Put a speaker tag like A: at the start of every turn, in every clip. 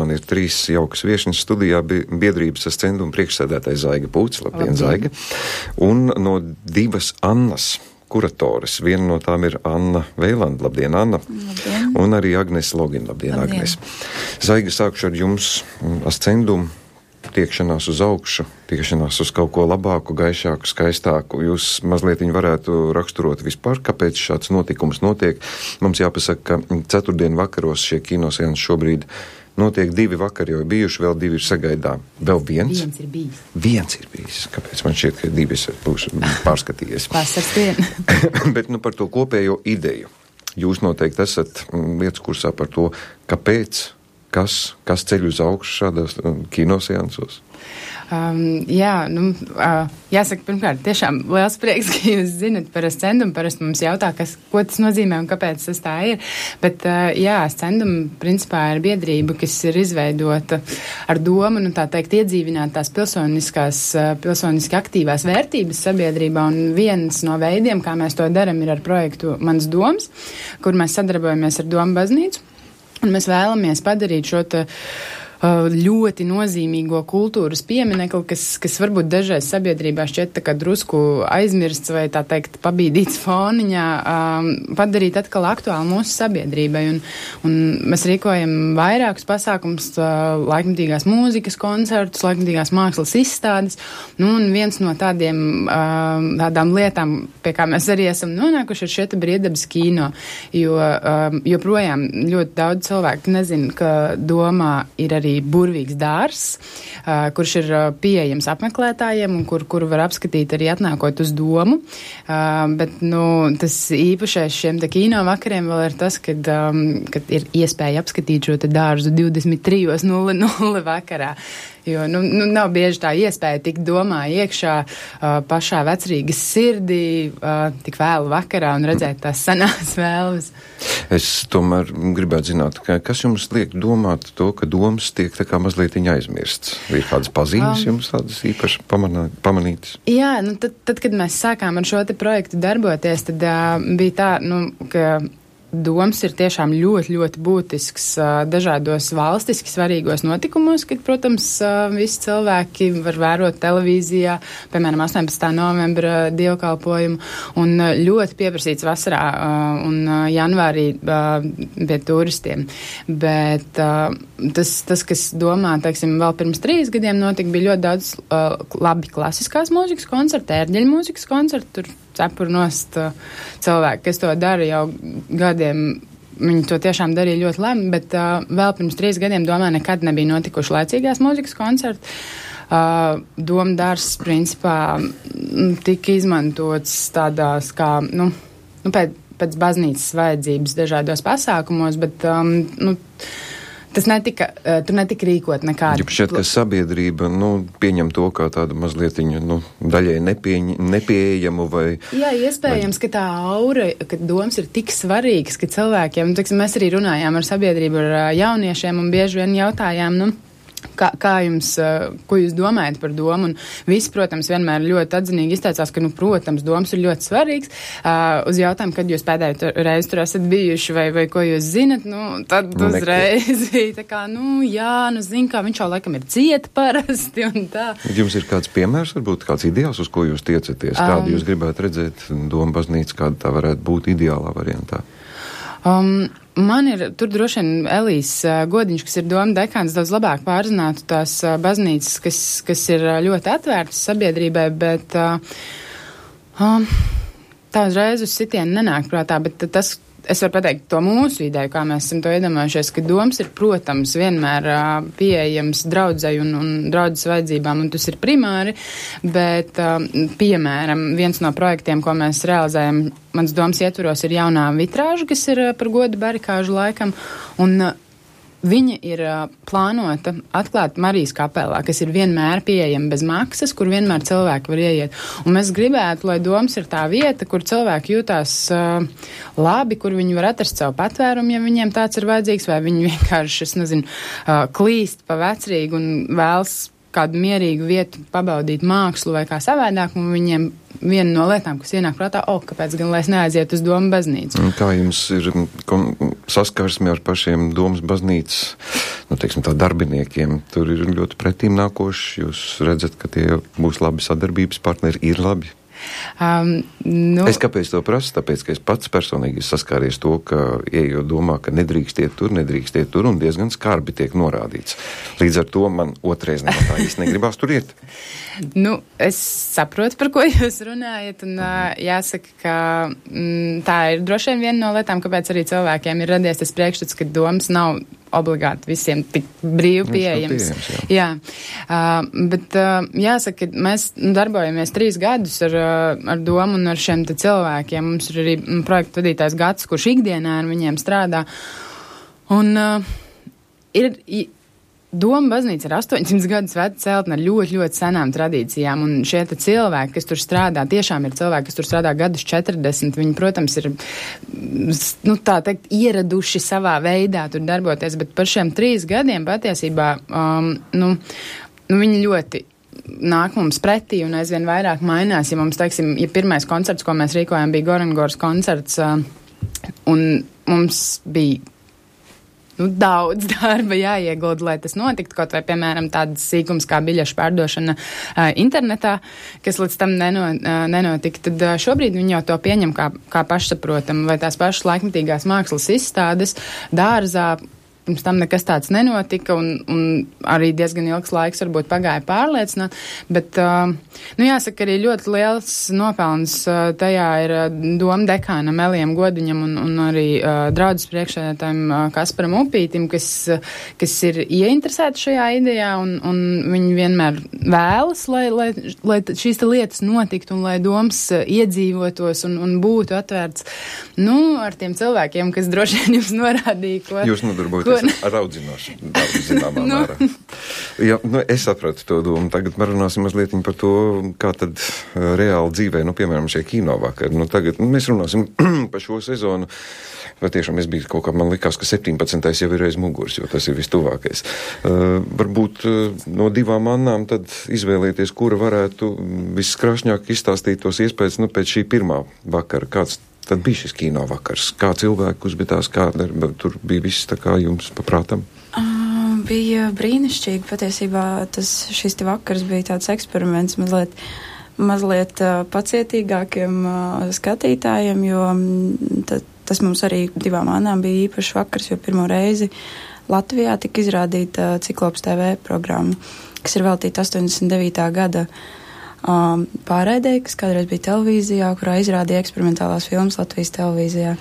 A: man ir 3 jaukas viešņas studijā, biedrības Ascendum priekšsēdētāja Zaiga Pūts, labdien, Zaiga, un no 2 Annas kuratoris. Viena no tām ir Anna Veilanda. Labdien, Anna.
B: Labdien.
A: Un arī Agnes Logina. Labdien, Agnes. Zaiga, sākšu ar jums. Ascendum, tiekšanās uz augšu, tiekšanās uz kaut ko labāku, gaišāku, skaistāku. Jūs mazliet varētu raksturot vispār, kāpēc šāds notikums notiek. Mums jāpasaka, ka ceturtdien vakaros šie kinoseansi šobrīd notiek 2 vakari, jau ir bijuši, vēl 2 ir sagaidām. Vēl viens?
B: Viens ir bijis.
A: Viens ir bijis. Kāpēc man šķiet, ka 2 būs pārskatījies?
B: Vasars vien.
A: Bet par to kopējo ideju. Jūs noteikti esat lietas kursā par to, kāpēc, kas ceļ uz augšu šādās kinoseansos?
B: Jāsaka, pirmkārt, tiešām liels prieks, ka jūs zinat par Ascendum. Parasti mums jautā, ko tas nozīmē un kāpēc tas tā ir. Bet, Ascendum principā ir biedrība, kas ir izveidota ar domu, tā teikt, iedzīvināt tās pilsoniski aktīvās vērtības sabiedrībā. Un viens no veidiem, kā mēs to daram, ir ar projektu Mans doms, kur mēs sadarbojamies ar Domu baznīcu. Un mēs vēlamies padarīt šo ļoti nozīmīgo kultūras pieminekli, kas varbūt dažreiz sabiedrībā šķiet tā kā drusku aizmirsts vai tā teikt pabīdīts foniņā, padarīt atkal aktuāli mūsu sabiedrībai. Un mēs rīkojam vairākus pasākums, laikmatīgās mūzikas koncertus, laikmatīgās mākslas izstādes. Un viens no tādām lietām, pie kā mēs arī esam nonākuši, ir šie brīvdabas kino, jo joprojām ļoti daudz cilvēku nezin, ka Domā ir arī burvīgs dārzs, kurš ir pieejams apmeklētājiem un kuru var apskatīt arī atnākot uz Domu. Bet, tas īpašais šiem kino vakariem vēl ir tas, kad ir iespēja apskatīt šo dārzu 23:00 vakarā. Jo, nav bieži tā iespēja tikt Domā iekšā pašā vecrīgas sirdī, tik vēlu vakarā un redzēt tās senās vēlves.
A: Es tomēr gribētu zināt, kas jums liek domāt to, ka domas tiek tā kā mazliet aizmirsts? Ir kādas pazīmes jums tādas īpaši pamanītas? Jā,
B: tad, kad mēs sākām ar šo projektu darboties, tad bija tā, ka Doms ir tiešām ļoti, ļoti būtisks dažādos valstiski svarīgos notikumos, kad, protams, visi cilvēki var vērot televīzijā, piemēram, 18. novembra dievkalpojumu, un ļoti pieprasīts vasarā un janvārī pie turistiem. Bet tas, kas Domā, teiksim, vēl pirms 3 gadiem notika, bija ļoti daudz labi klasiskās mūzikas koncerti, ērģeļu mūzikas koncerti, tur cepur nost cilvēki, kas to dara jau gadiem. Viņi to tiešām darīja ļoti labi, bet vēl pirms 3 gadiem Domā nekad nebija notikuši laicīgās mūzikas koncerti. Doma dārzs principā tika izmantots tādās kā, pēc baznīcas vajadzības dažādos pasākumos, bet, tur netika rīkot nekādu.
A: Ja šķiet, ka sabiedrība, pieņem to kā tādu mazlietiņu, daļai nepieejamu vai... Jā,
B: iespējams, ka tā aura, ka Doms ir tik svarīgs, ka cilvēkiem, mēs arī runājām ar sabiedrību, ar jauniešiem un bieži vien jautājām, kā jums, ko jūs domājat par Domu? Un visi, protams, vienmēr ļoti atzinīgi izteicās, ka, protams, Doms ir ļoti svarīgs. Uz jautājumu, kad jūs pēdējo reizi tur esat bijuši vai ko jūs zinat, tad uzreiz bija tā kā, zin, kā viņš jau laikam ir cieta parasti un tā.
A: Jums ir kāds piemērs, varbūt kāds ideāls, uz ko jūs tiecaties? Kādu jūs gribētu redzēt Doma baznīca, kāda tā varētu būt ideālā variantā?
B: Man ir, tur droši vien Elijas Godiņš, kas ir Doma dekāns, daudz labāk pārzinātu tās baznīcas, kas ir ļoti atvērtas sabiedrībai, bet tā uzreiz uz sitienu nenāk prātā, bet tas, es varu pateikt to mūsu ideju, kā mēs esam to iedomājušies, ka Doms ir, protams, vienmēr pieejams draudzei un draudzes vajadzībām, un tas ir primāri, bet, piemēram, viens no projektiem, ko mēs realizējam Mans Doms ietvaros, ir jaunā vitrāža, kas ir par godu barikāžu laikam, un viņa ir plānota atklāt Marijas kapelā, kas ir vienmēr pieejama bez maksas, kur vienmēr cilvēki var ieiet. Un mēs gribētu, lai Doms ir tā vieta, kur cilvēki jūtās labi, kur viņi var atrast savu patvērumu, ja viņiem tāds ir vajadzīgs, vai viņi vienkārši, klīst pa vecrīgi un vēlas kādu mierīgu vietu pabaudīt mākslu vai kā savādāk, un viņiem viena no lietām, kas ienāk prātā, kāpēc gan lai es neaizietu uz Doma baznīcu.
A: Kā jums ir saskarsmi ar pašiem domas baznīcas, teiksim tā, darbiniekiem. Tur ir ļoti pretīm nākoši. Jūs redzat, ka tie būs labi sadarbības partneri, ir labi. Es kāpēc to prasu? Tāpēc, ka es pats personīgi saskāries to, ka ejot domā, ka nedrīkstiet tur, un diezgan skarbi tiek norādīts. Līdz ar to man otrais nemaz tā īsti negribās tur iet.
B: Es saprotu, par ko jūs runājat, un jāsaka, ka tā ir droši vien viena no lietām, kāpēc arī cilvēkiem ir radies tas priekšstats, ka domas nav obligāti visiem tik brīvi pieejams. Jā. Bet jāsaka, ka mēs darbojamies 3 gadus ar domu un ar šiem te cilvēkiem. Mums ir arī projektu vadītājs Gads, kurš ikdienā ar viņiem strādā. Un Doma baznīca ir 800 gadus veca celtne ar ļoti, ļoti senām tradīcijām, un šie te cilvēki, kas tur strādā, tiešām ir cilvēki, kas tur strādā gadus 40, viņi, protams, ir, tā teikt, ieraduši savā veidā tur darboties, bet par šiem 3 gadiem patiesībā, viņi ļoti nāk mums pretī un aizvien vairāk mainās, ja mums, teiksim, ja pirmais koncerts, ko mēs rīkojām, bija Gorangors koncerts, un mums bija daudz darba jāiegulda, lai tas notiktu, kaut vai, piemēram, tādas sīkums kā biļešu pārdošana internetā, kas līdz tam nenotika. Tad šobrīd viņi jau to pieņem kā pašsaprotam, vai tās pašas laikmetīgās mākslas izstādes dārzā. Pirms tam nekas tāds nenotika, un arī diezgan ilgs laiks varbūt pagāja pārliecināt, bet, jāsaka, arī ļoti liels nopelns tajā ir doma dekānam Elijam Godiņam un arī draudzes priekšsēdētājiem Kasparam Upītim, kas ir ieinteresēti šajā idejā, un viņi vienmēr vēlas, lai šīs lietas notiktu un lai domas iedzīvotos un būtu atvērts, ar tiem cilvēkiem, kas droši vien jums norādīja, ko...
A: Jūs nodarbojaties ar audzinošanu, zināmā mērā. Jā, es sapratu to domu. Tagad runāsim mazliet par to, kā tad reāli dzīvē, piemēram, šie kinovakari. Tagad mēs runāsim par šo sezonu. Vai tiešām es biju kaut kā, man likās, ka 17. jau ir aiz muguras, jo tas ir vistuvākais. Varbūt no 2 annām tad izvēlēties, kura varētu viskrāšņāk izstāstīt tos iespējas, pēc šī pirmā vakara. Kāds tad bija šis kino vakars? Kā cilvēku uzbitās, tur bija viss tā kā jums paprātam?
C: Bija brīnišķīgi. Patiesībā šis te vakars bija tāds eksperiments mazliet pacietīgākiem skatītājiem, jo tas mums arī 2 annām bija īpašs vakars, jo pirmo reizi Latvijā tika izrādīta Ciklops TV programma, kas ir veltīta 89. gada pārraidē, kas kādreiz bija televīzijā, kurā izrādīja eksperimentālās filmas Latvijas televīzijā.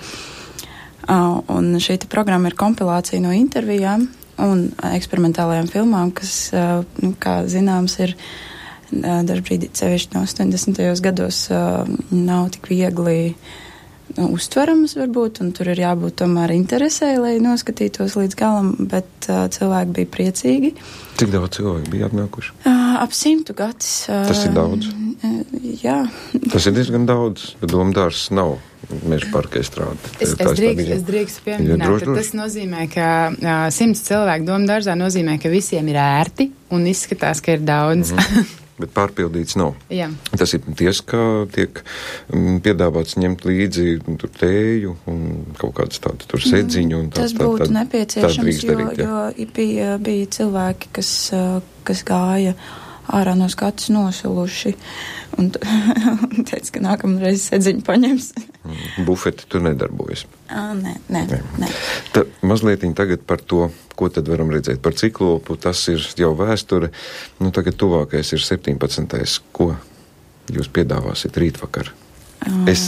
C: Un šī programma ir kompilācija no intervijām un eksperimentālajām filmām, kas, kā zināms, ir dažbrīd sevišķi no 80. gados nav tik viegli uztveramas varbūt, un tur ir jābūt tomēr interesē, lai noskatītos līdz galam, bet cilvēki bija priecīgi.
A: Cik daudz cilvēku bija atnākuši?
C: Ap 100 gads.
A: Tas ir daudz?
C: Jā.
A: Tas ir diezgan daudz, bet Domdārs nav meža parkē strādā.
B: Es drīkstu pieminēt, ka tas nozīmē, ka 100 cilvēku Domdārzā nozīmē, ka visiem ir ērti un izskatās, ka ir daudz.
A: Bet pārpildīts nav.
B: Jā.
A: Tas ir tiesa, ka tiek piedāvāts ņemt līdzi tur tēju un kaut kādas tādas tur sēdziņu.
C: Tas būtu nepieciešams, jo bija cilvēki, kas gāja ārā no skatus nošaluši un teica, ka nākamreiz sēdziņu paņems.
A: Bufeti tur nedarbojas.
C: Nē.
A: Mazliet tagad par to, ko tad varam redzēt par Ciklopu, tas ir jau vēsture. Tagad tuvākais ir 17. Ko jūs piedāvāsiet rītvakar? Es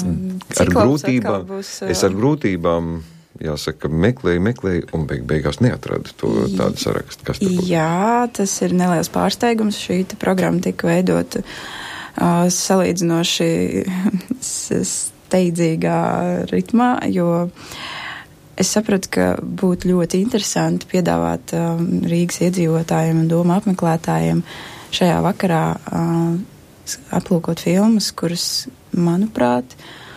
A: ar grūtībām, jāsaka, meklēju un beigās neatradu tādu sarakstu. Kas tur būtu?
C: Jā, tas ir neliels pārsteigums. Šī programma tika veidota salīdzinoši steidzīgā ritmā, jo es sapratu, ka būtu ļoti interesanti piedāvāt Rīgas iedzīvotājiem un doma apmeklētājiem šajā vakarā aplūkot filmas, kuras, manuprāt,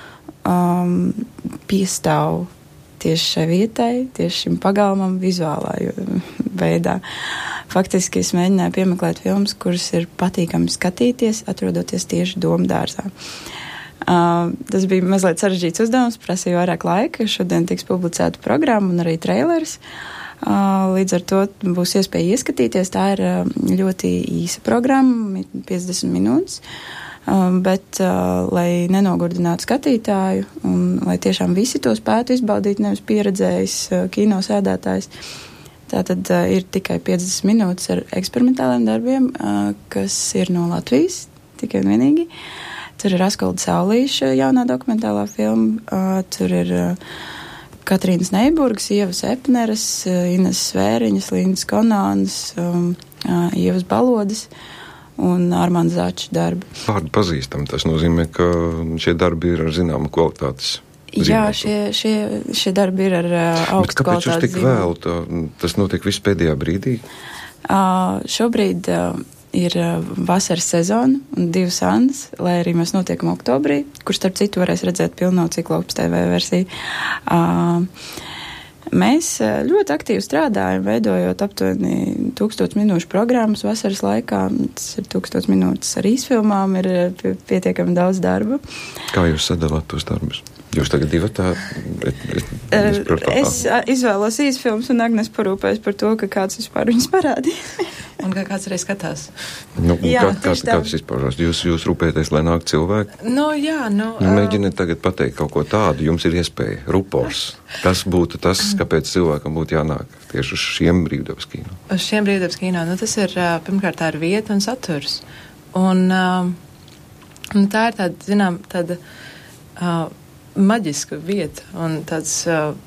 C: piestāv tieši šai vietai, tieši šim pagalmam vizuālā veidā. Faktiski es mēģināju piemeklēt filmas, kuras ir patīkami skatīties, atrodoties tieši Domdārzā. Tas bija mazliet sarežģīts uzdevums, prasīja vairāk laika. Šodien tiks publicēta programma un arī traileris. Līdz ar to būs iespēja ieskatīties. Tā ir ļoti īsa programma, 50 minūtes, bet, lai nenogurdinātu skatītāju un lai tiešām visi to spētu izbaudīt, nevis pieredzējis kino sēdētājs, tātad ir tikai 50 minūtes ar eksperimentāliem darbiem, kas ir no Latvijas, tikai un vienīgi. Tur ir Askolda Saulīša jaunā dokumentālā filma, tur ir Katrīnas Neiburgas, Ievas Epneres, Ines Svēriņas, Lindas Konānas, Ievas Balodas un Armāns Začs darbi.
A: Vārdu pazīstam, tas nozīmē, ka šie darbi ir ar zināmu kvalitātes zīmogu.
C: Jā, šie darbi ir ar augstu kvalitātes zīmogu.
A: Bet kāpēc jūs tik vēl? Tas notiek viss pēdējā brīdī?
C: Šobrīd ir vasaras sezona un 2 sanas, lai arī mēs notiekam oktobrī, kur starp citu varēs redzēt pilno Ciklops TV versiju. Mēs ļoti aktīvi strādājam, veidojot aptuveni 1000 minūšu programmas vasaras laikā. Tas ir 1000 minūtes ar īsfilmām, ir pietiekami daudz darba.
A: Kā jūs sadalāt tos darbus? Jūs tagad divatā?
C: Es izvēlos īsfilmas un Agnes parūpēs par to, ka kāds vispār viņas parādīja.
B: Un kā kāds arī skatās.
A: Kāds izpaužās? Jūs rūpēties, lai nāk cilvēki? Mēģiniet tagad pateikt kaut ko tādu, jums ir iespēja. Rupors. Kas būtu tas, kāpēc cilvēkam būtu jānāk tieši uz šiem brīvdabas kino?
D: Uz šiem brīvdabas kino, tas ir, pirmkārt, tā ir vieta un saturs. Un tā ir tāda maģiska vieta un tāds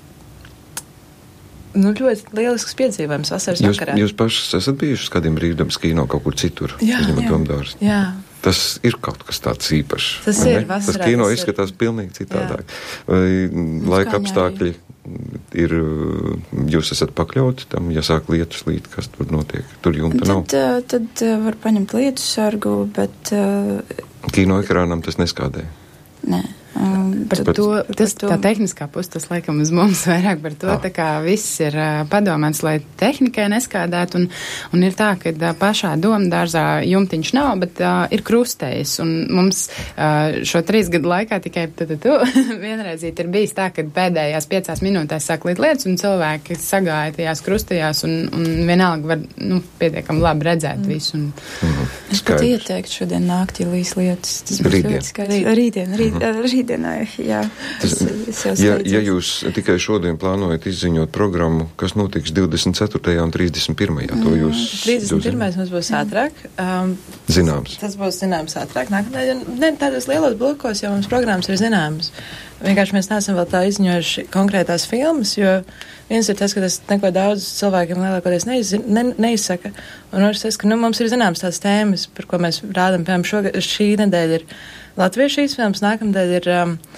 D: ļoti lielisks piedzīvojums vasaras vakarā.
A: Jūs pašas esat bijuši uz kādiem brīvdabas kino kaut kur citur?
D: Jā.
A: Tas ir kaut kas tāds īpašs.
D: Tas ir vasarā.
A: Tas kino izskatās pilnīgi citādāk. Vai laika apstākļi ir, jūs esat pakļauti tam, ja sāk lietus līt, kas tur notiek? Tur jumta nav?
C: Tad var paņemt lietus sargu, bet
A: kino ekrānam tas neskādē?
C: Nē.
B: Tā tehniskā puse, tas laikam uz mums vairāk par to, tā kā viss ir padomāts, lai tehnikai neskādētu, un ir tā, ka pašā domdārzā jumtiņš nav, bet ir krustējis, un mums šo 3 gadu laikā tikai vienreizīt ir bijis tā, ka pēdējās 5 minūtēs sāk līt lietas, un cilvēki sagāja tajās krustējās, un vienalga var, pietiekami labi redzēt visu.
C: Es pat ieteiktu šodien naktī līs lietas. Tas būs ļoti skaisti. Rītdienā, jā.
A: Ja jūs tikai šodien plānojat izziņot programmu, kas notiks 24. un 31. To jūs
D: 31. mums būs ātrāk.
A: Zināms.
D: Tas būs zināms ātrāk. Ne tādos lielos blokos, jo mums programmas ir zināmas. Vienkārši mēs neesam vēl tā izziņojuši konkrētās filmas, jo viens ir tas, ka tas neko daudz cilvēkiem lielākoties neizsaka. Un otrs tas, ka mums ir zināmas tās tēmas, par ko mēs rādam, piemēram, šī nedēļa ir latviešu īsfilms, nākamdēļ ir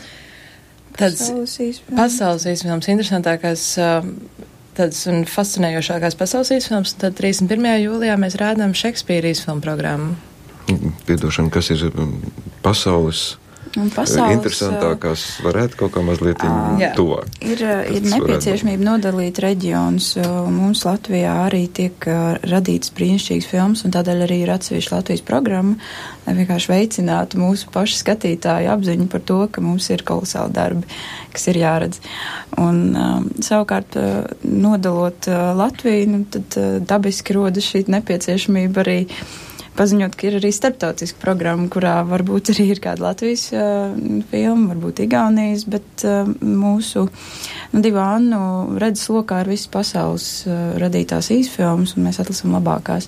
D: pasaules īsfilms, interesantākās tādas un fascinējošākās pasaules īsfilms, un tad 31. jūlijā mēs rādām Šekspīra īsfilmu programmu.
A: Piedošana, kas ir pasaules interesantākās, varētu kaut kā mazliet tuvāk.
C: Ir nepieciešamība nodalīt reģionus. Mums Latvijā arī tiek radītas brīnišķīgas filmas, un tādēļ arī ir atsevišķa Latvijas programma, lai vienkārši veicinātu mūsu pašu skatītāju apziņu par to, ka mums ir kolosāli darbi, kas ir jāredz. Un savukārt, nodalot Latviju, tad dabiski rodas šī nepieciešamība arī paziņot, ka ir arī starptautiska programma, kurā varbūt arī ir kāda Latvijas filma, varbūt Igaunijas, bet mūsu 2 Annu redzes lokā ir visas pasaules radītās īsfilmas, un mēs atlasam labākās.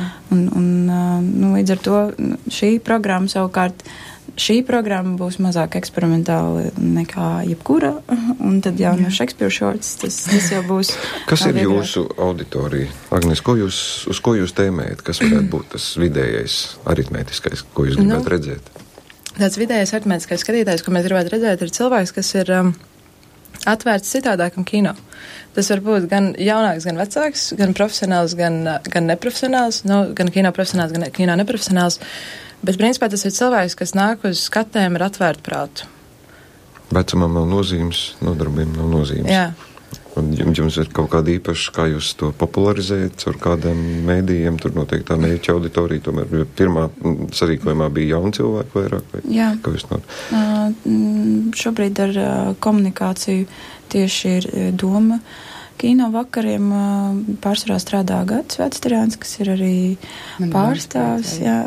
C: Un līdz ar to šī programma savukārt, šī programma būs mazāk eksperimentāla nekā jebkura, un tad jau no Shakespeare Shorts tas jau būs.
A: Kas ir jūsu auditorija? Agnes, uz ko jūs tēmējat? Kas varētu būt tas vidējais aritmētiskais, ko jūs gribētu redzēt?
D: Tāds vidējais aritmētiskais skatītājs, ko mēs gribētu redzēt, ir cilvēks, kas ir atvērts citādākam kino. Tas var būt gan jaunāks, gan vecāks, gan profesionāls, gan neprofesionāls, gan kino profesionāls, gan kino neprofesionāls. Bet, principā, tas ir cilvēks, kas nāk uz skatēm ar atvērtu prātu.
A: Vecumam nav nozīmes, nodarbiem nav nozīmes.
D: Jā.
A: Un jums ir kaut kāda īpaša, kā jūs to popularizējat ar kādiem mēdījiem, tur noteikti tā mērķa auditorija, tomēr pirmā sarīkojumā bija jauni cilvēki vairāk, vai
C: Jā.
A: kā jūs not?
C: Šobrīd ar komunikāciju tieši ir doma. Kino vakariem pārsvarā strādā Gads Vecterāns, kas ir arī pārstāvis, jā,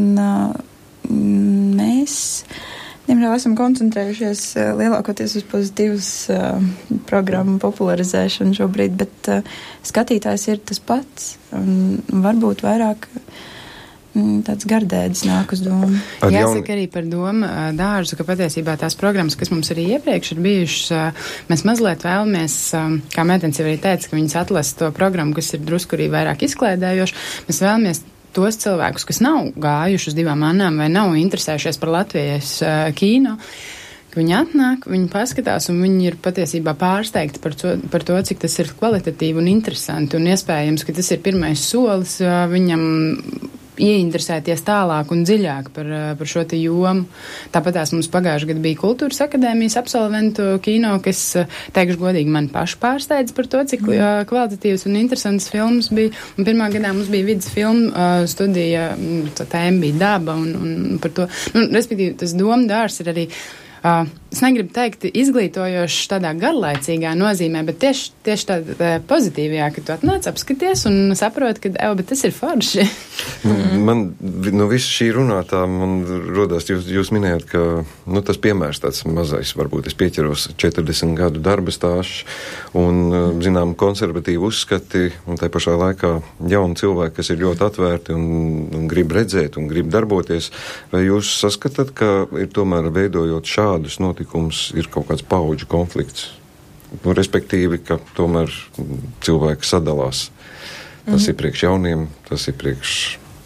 C: un mēs diemžēl esam koncentrējušies lielākoties uz pozitīvas programmu popularizēšanu šobrīd, bet skatītājs ir tas pats, un varbūt vairāk tāds gardēdis nāk uz domu.
B: Jāsaka arī par domu dārzu, ka patiesībā tās programmas, kas mums arī iepriekš ir bijušas, mēs mazliet vēlamies, kā Mētens jau arī teica, ka viņas atlasa to programmu, kas ir drusku arī vairāk izklēdējoši, mēs vēlamies tos cilvēkus, kas nav gājuši uz Divām Annām vai nav interesējušies par Latvijas kino, ka viņi atnāk, viņi paskatās un viņi ir patiesībā pārsteigti par to, cik tas ir kvalitatīvi un interesanti un iespējams, ka tas ir pirmais solis viņam ieinteresēties tālāk un dziļāk par šo te jomu. Tāpatās mums pagājuši gadu bija Kultūras akadēmijas absolventu kino, kas, teikšu godīgi, man paši pārsteidz par to, cik kvalitatīvas un interesantas filmas bija. Un pirmā gadā mums bija vidas filmu studija, tā tēma bija daba un par to. Respektīvi, tas domdārs ir arī es negribu teikt izglītojoši tādā garlaicīgā nozīmē, bet tieši tādā pozitīvajā, ka tu atnāc apskaties un saproti, ka, bet tas ir forši.
A: Man no visu šī runātā man rodās, jūs minējat, ka tas piemērs tāds mazais, varbūt es pieķeros 40 gadu darba stāsts un, zinām, konservatīvi uzskati un tai pašā laikā jauni cilvēki, kas ir ļoti atvērti un grib redzēt un grib darboties. Vai jūs saskatat, ka ir tomēr veidojot šādus notikumus, ir kaut kāds paudžu konflikts? Respektīvi, ka tomēr cilvēki sadalās. Tas ir priekš jauniem, tas ir priekš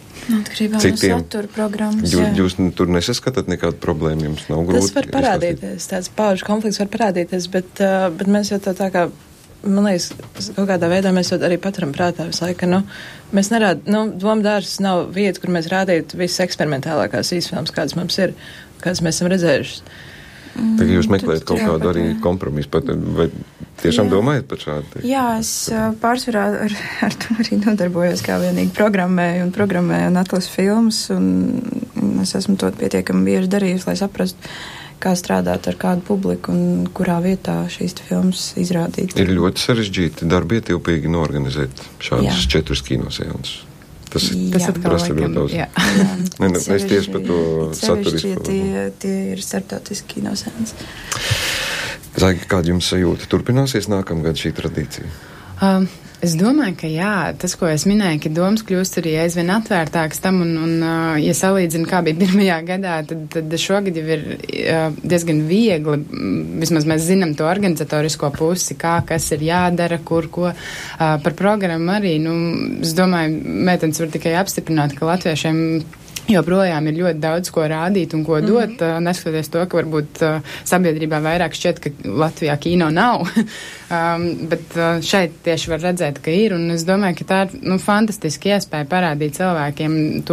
A: citiem.
C: Satura programmas.
A: Jūs tur nesaskatāt nekādu problēmu, jums nav grūti?
D: Tas var parādīties, tāds paudžu konflikts var parādīties, bet mēs jau tā kā, man liekas, kaut kādā veidā mēs jau arī paturam prātā visu laiku, mēs domdārs nav vieta, kur mēs rādītu visas eksperimentālākās īsfilmas, kādas mums ir, kādas mēs esam redzējušas.
A: Tagad jūs meklējat kaut kādu arī kompromisu, vai tiešām domājat par šādu?
C: Jā, es pārsvarā ar to arī nodarbojos, kā vienīgi programmēju un atlasu filmas, un es esmu to pietiekami bieži darījusi, lai saprastu, kā strādāt ar kādu publiku un kurā vietā šīs filmas izrādīt.
A: Ir ļoti sarežģīti darbi ietilpīgi norganizēt šādus 4 kinoseansus. Tas prasa ļoti daudz. Es tieši par to saturisku.
C: Tie ir starptautiski kinoseansi.
A: Zaiga, kāda jums sajūta? Turpināsies nākamgad šī tradīcija?
B: Es domāju, ka jā, tas, ko es minēju, ka domas kļūst arī aizvien atvērtāks tam, un ja salīdzinu, kā bija pirmajā gadā, tad šogad jau ir diezgan viegli, vismaz mēs zinām to organizatorisko pusi, kas ir jādara, ko par programmu arī, es domāju, Mētens var tikai apstiprināt, ka latviešiem joprojām ir ļoti daudz ko rādīt un ko dot, neskatoties to, ka varbūt sabiedrībā vairāk šķiet, ka Latvijā kino nav. Bet šeit tieši var redzēt, ka ir, un es domāju, ka tā ir fantastiski iespēja parādīt cilvēkiem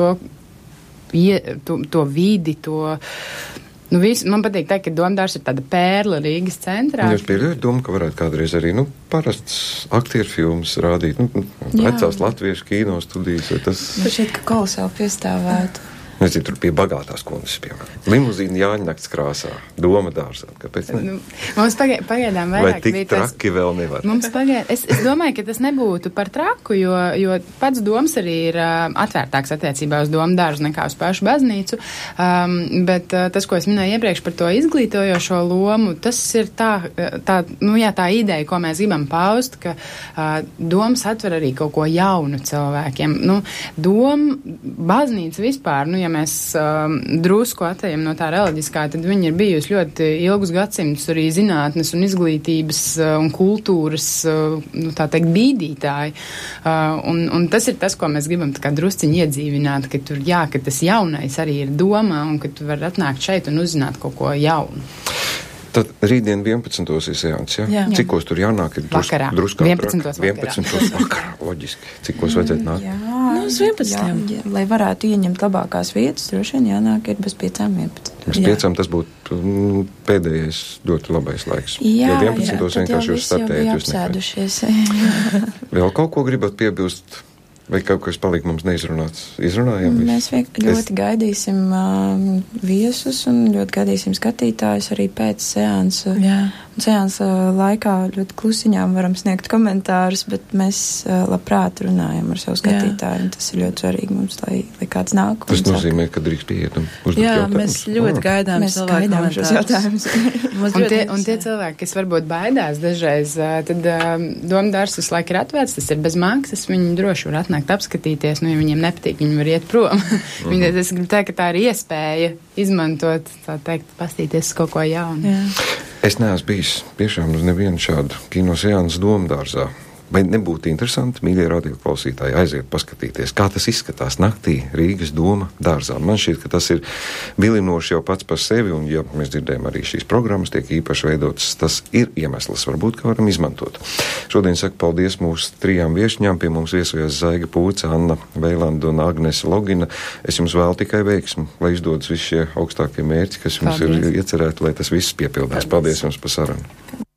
B: to vidi, to... man patīk teikt, ka Domdārs ir tāda pērla Rīgas centrā.
A: Jūs pieļaujat domu, ka varētu kādreiz arī, parasts aktieru filmas rādīt, vecās latviešu kino studijas, vai tas...
C: Šķiet, ka kolosāli piestāvētu.
A: Es zinu, tur pie bagātās kundzes, piemēram. Limuzīna Jāņnakts krāsā, Doma dārzā. Kāpēc ne?
B: Mums pagaidām vairāk
A: vai tik traki vēl nevar?
B: Es domāju, ka tas nebūtu par traku, jo pats doms arī ir atvērtāks attiecībā uz Doma dārzu nekā uz pašu baznīcu. Bet tas, ko es minēju iepriekš par to izglītojošo lomu, tas ir tā ideja, ko mēs gribam paust, ka doms atver arī kaut ko jaunu cilvēkiem. Baznīca vispār, ja mēs drusku atejam no tā reliģiskā, tad viņi ir bijusi ļoti ilgus gadsimtus arī zinātnes un izglītības un kultūras, tā teikt, bīdītāji. Un tas ir tas, ko mēs gribam tā kā drusciņi iedzīvināt, ka tur, ka tas jaunais arī ir domā un ka tu vari atnākt šeit un uzzināt kaut ko jaunu.
A: Tad rītdien 11. ir seans, ja?
B: Jā.
A: Cikos tur jānāk? Ir
B: vakarā.
A: Druskā
B: 11.
A: vakarā. 11. vakarā, loģiski. Cikos vajadzētu nākt?
C: Jā,
D: Nu, uz 11.
C: Jā, lai varētu ieņemt labākās vietas, droši vien jānāk ir bez 5:11.
A: Bez 5 tas būtu pēdējais ļoti labais laiks.
C: Jā,
A: jo 11. vienkārši jūs startējat.
C: Jūs apsēdušies.
A: Vēl kaut ko gribat piebilst? Vai kaut kas palika mums neizrunāts? Izrunājām?
C: Mēs ļoti gaidīsim viesus un ļoti gaidīsim skatītājus arī pēc seansa. Seansa laikā ļoti klusiņām varam sniegt komentārus, bet mēs labprāt runājam ar savu skatītāju. Tas ir ļoti svarīgi mums, lai kāds nāk.
A: Tas nozīmē, ka drīkst pieiet un uzdot jautājumus.
D: Mēs ļoti gaidām cilvēku
C: šos jautājumus.
B: Un tie cilvēki, kas varbūt baidās dažreiz, tad Domdārs visu laiku ir atvērts, tas ir bez maksas, viņi droši var atnākt apskatīties, ja viņiem nepatīk, viņi var iet prom. Es gribu teikt, ka tā ir iespēja izmantot, tā teikt, pastīties kaut ko jaunu.
D: Jā.
A: Es neesmu bijis tiešām uz nevienu šādu kinoseansu Domdārzā. Vai nebūtu interesanti, mīļie radioklausītāji, aiziet paskatīties, kā tas izskatās naktī Rīgas Doma dārzā? Man šķiet, ka tas ir vilinoši jau pats par sevi, un ja mēs dzirdējam arī šīs programmas tiek īpaši veidotas, tas ir iemesls, varbūt, ka varam izmantot. Šodien saku paldies mūsu 3 viešņām, pie mums viesojās Zaiga Pūce, Anna Veilanda un Agnese Logina. Es jums vēlu tikai veiksmu, lai izdodas visi šie augstākie mērķi, kas jums ir iecerēti, lai tas viss piepildās. Paldies jums par sarunu.